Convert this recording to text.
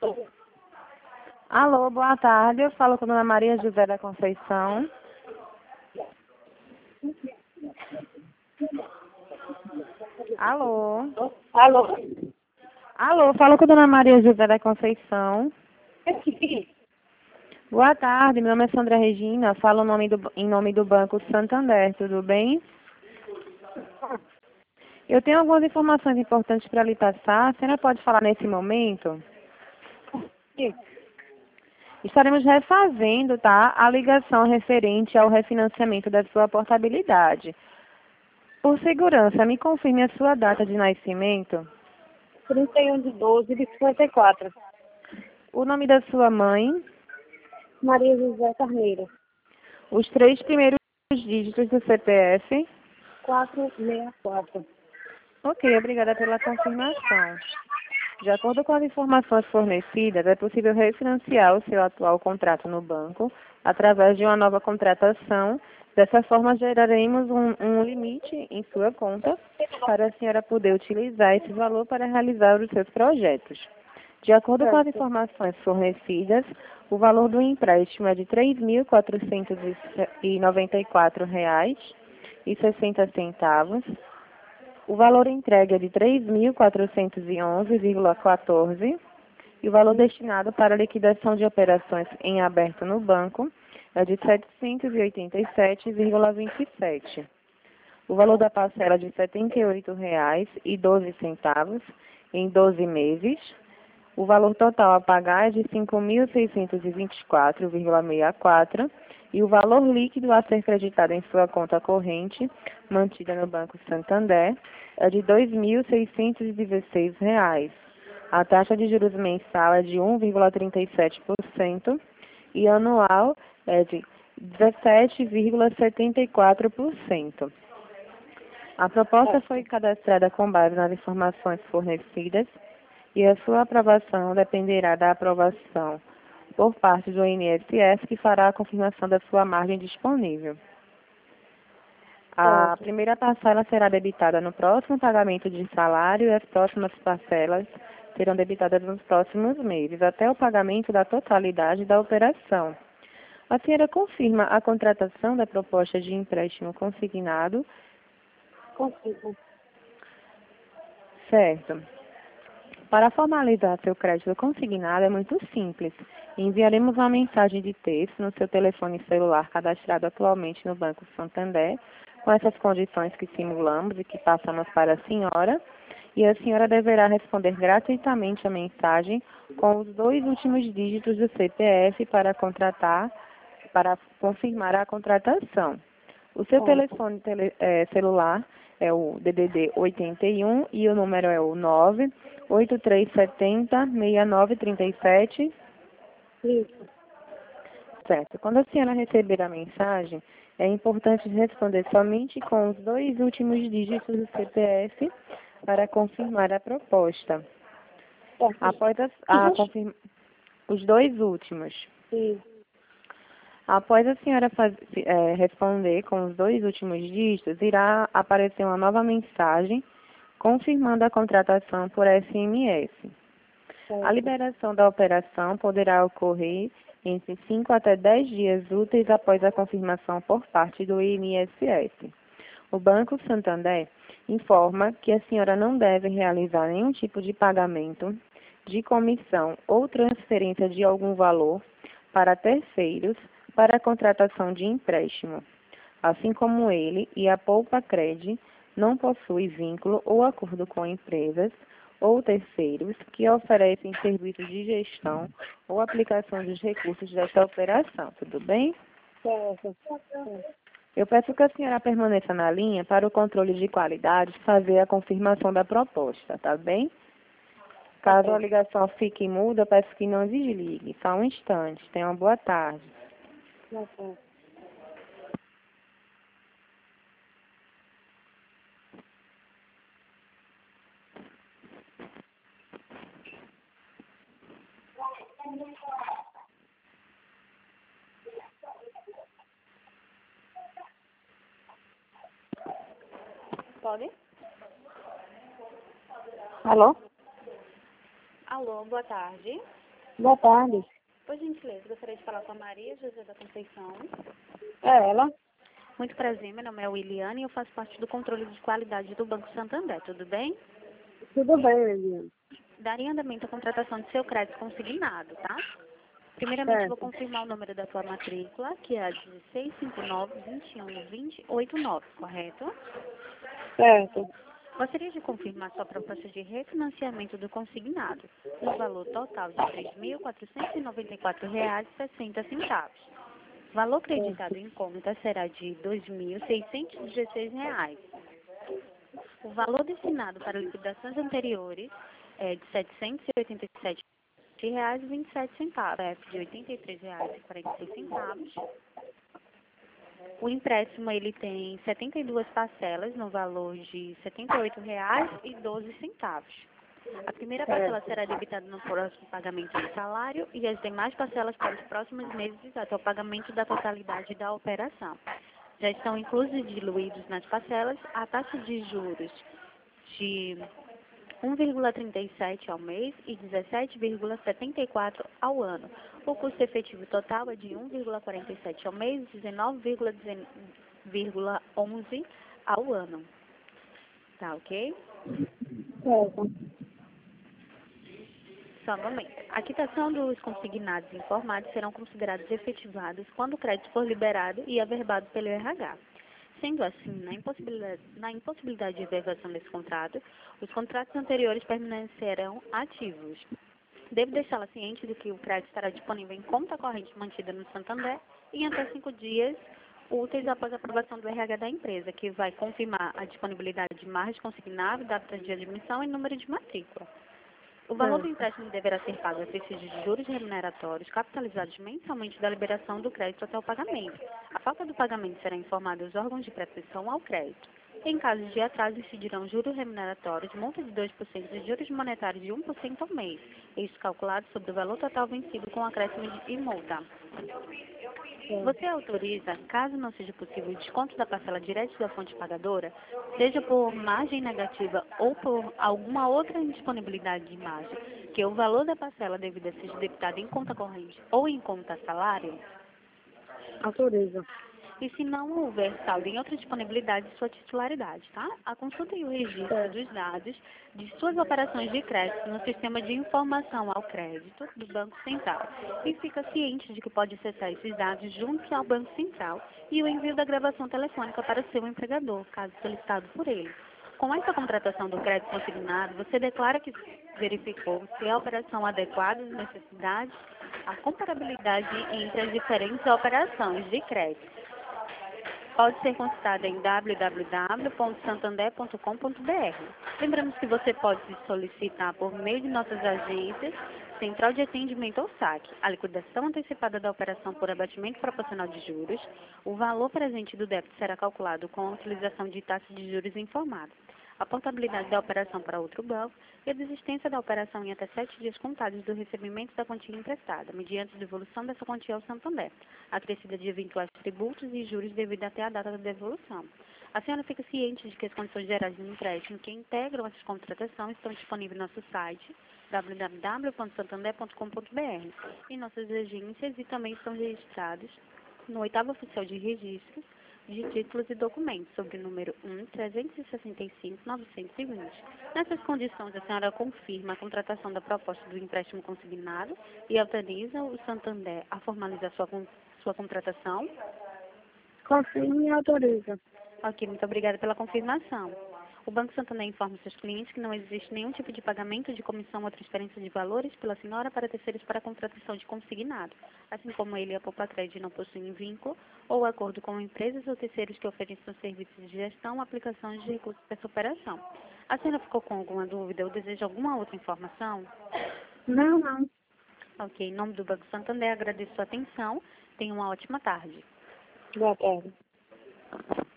Alô, boa tarde. Eu falo com a dona Maria José da Conceição. Alô? Alô? Alô, falo com a dona Maria José da Conceição. Boa tarde, meu nome é Sandra Regina. Falo em nome do Banco Santander, tudo bem? Eu tenho algumas informações importantes para lhe passar. A senhora pode falar nesse momento? Sim. Estaremos refazendo, tá, a ligação referente ao refinanciamento da sua portabilidade. Por segurança, me confirme a sua data de nascimento, 31/12/54. o nome da sua mãe, Maria José Carneiro. os 3 primeiros dígitos do CPF. 464. Ok, obrigada pela confirmação. De acordo com as informações fornecidas, é possível refinanciar o seu atual contrato no banco através de uma nova contratação. Dessa forma, geraremos um limite em sua conta para a senhora poder utilizar esse valor para realizar os seus projetos. De acordo com as Certo. informações fornecidas, o valor do empréstimo é de R$ 3.494,60. O valor entregue é de 3.411,14 e o valor destinado para liquidação de operações em aberto no banco é de 787,27. O valor da parcela é de R$ 78,12 em 12 meses. O valor total a pagar é de R$ 5.624,64 e o valor líquido a ser creditado em sua conta corrente, mantida no Banco Santander, é de R$ 2.616. A taxa de juros mensal é de 1,37% e anual é de 17,74%. A proposta foi cadastrada com base nas informações fornecidas e a sua aprovação dependerá da aprovação por parte do INSS, que fará a confirmação da sua margem disponível. A primeira parcela será debitada no próximo pagamento de salário e as próximas parcelas serão debitadas nos próximos meses, até o pagamento da totalidade da operação. A senhora confirma a contratação da proposta de empréstimo consignado? Consigo. Certo. Para formalizar seu crédito consignado é muito simples. Enviaremos uma mensagem de texto no seu telefone celular cadastrado atualmente no Banco Santander, com essas condições que simulamos e que passamos para a senhora, e a senhora deverá responder gratuitamente a mensagem com os 2 últimos dígitos do CPF para confirmar a contratação. O seu telefone celular é o DDD 81 e o número é o 98370-6937. Isso. Certo. Quando a senhora receber a mensagem, é importante responder somente com os 2 últimos dígitos do CPF para confirmar a proposta. Certo. Após os 2 últimos. Sim. Após a senhora responder com os 2 últimos dígitos, irá aparecer uma nova mensagem confirmando a contratação por SMS. Certo. A liberação da operação poderá ocorrer entre 5 até 10 dias úteis após a confirmação por parte do INSS. O Banco Santander informa que a senhora não deve realizar nenhum tipo de pagamento de comissão ou transferência de algum valor para terceiros para a contratação de empréstimo, assim como ele e a Poupa-Cred não possui vínculo ou acordo com empresas ou terceiros que oferecem serviços de gestão ou aplicação dos recursos desta operação, tudo bem? Certo. Eu peço que a senhora permaneça na linha para o controle de qualidade fazer a confirmação da proposta, tá bem? Caso a ligação fique muda, eu peço que não desligue. Só um instante. Tenha uma boa tarde. Certo. Pode? Alô? Alô, boa tarde. Boa tarde. Por gentileza, gostaria de falar com a Maria José da Conceição. É ela? Muito prazer, meu nome é Williane e eu faço parte do controle de qualidade do Banco Santander, tudo bem? Tudo bem, Eliane. Daria andamento à contratação de seu crédito consignado, tá? Primeiramente, vou Certo. confirmar o número da sua matrícula, que é a 1659-21-2089, correto? Certo. Gostaria de confirmar sua proposta de refinanciamento do consignado, no valor total de R$ 3.494,60. O valor acreditado em conta será de R$ 2.616. O valor destinado para liquidações anteriores é de R$ 787,27, F de R$ 83,46. O empréstimo ele tem 72 parcelas no valor de R$ 78,12. A primeira parcela será debitada no próximo pagamento do salário e as demais parcelas para os próximos meses até o pagamento da totalidade da operação. Já estão inclusos e diluídos nas parcelas a taxa de juros de 1,37 ao mês e 17,74 ao ano. O custo efetivo total é de 1,47 ao mês e 19,11 ao ano. Tá ok? Certo. Só um momento. A quitação dos consignados informados serão considerados efetivados quando o crédito for liberado e averbado pelo RH. Sendo assim, na impossibilidade de reversão desse contrato, os contratos anteriores permanecerão ativos. Devo deixá-la ciente de que o crédito estará disponível em conta corrente mantida no Santander em até 5 dias úteis após a aprovação do RH da empresa, que vai confirmar a disponibilidade de margem consignada, data de admissão e número de matrícula. O valor do empréstimo deverá ser pago a título de juros remuneratórios capitalizados mensalmente da liberação do crédito até o pagamento. A falta do pagamento será informada aos órgãos de proteção ao crédito. Em caso de atraso, incidirão juros remuneratórios, multa de 2% e juros monetários de 1% ao mês, isso calculado sobre o valor total vencido com acréscimo e multa. Você autoriza, caso não seja possível o desconto da parcela direto da fonte pagadora, seja por margem negativa ou por alguma outra indisponibilidade de margem, que o valor da parcela devida seja debitado em conta corrente ou em conta salário? Autoriza. E se não houver saldo em outra disponibilidade de sua titularidade, tá? A consulta e o registro dos dados de suas operações de crédito no sistema de informação ao crédito do Banco Central. E fica ciente de que pode acessar esses dados junto ao Banco Central e o envio da gravação telefônica para seu empregador, caso solicitado por ele. Com essa contratação do crédito consignado, você declara que verificou se a operação adequada às necessidades, a comparabilidade entre as diferentes operações de crédito. Pode ser consultada em www.santander.com.br. Lembramos que você pode se solicitar por meio de nossas agências, Central de Atendimento ou SAC, a liquidação antecipada da operação por abatimento proporcional de juros. O valor presente do débito será calculado com a utilização de taxa de juros informada, a portabilidade da operação para outro banco e a desistência da operação em até 7 dias contados do recebimento da quantia emprestada, mediante devolução dessa quantia ao Santander, acrescida de eventuais tributos e juros devido até a data da devolução. A senhora fica ciente de que as condições gerais do empréstimo que integram essa contratação estão disponíveis no nosso site www.santander.com.br em nossas agências e também estão registrados no 8º Oficial de Registros de Títulos e Documentos, sobre o número 1-365-920. Nessas condições, a senhora confirma a contratação da proposta do empréstimo consignado e autoriza o Santander a formalizar sua contratação? Confirme e autoriza. Ok, muito obrigada pela confirmação. O Banco Santander informa seus clientes que não existe nenhum tipo de pagamento de comissão ou transferência de valores pela senhora para terceiros para a contratação de consignado, assim como ele e a Poupa-Crédito não possuem vínculo ou acordo com empresas ou terceiros que ofereçam serviços de gestão ou aplicações de recursos dessa operação. A senhora ficou com alguma dúvida ou deseja alguma outra informação? Não. Ok, em nome do Banco Santander, agradeço sua atenção. Tenha uma ótima tarde. Boa tarde.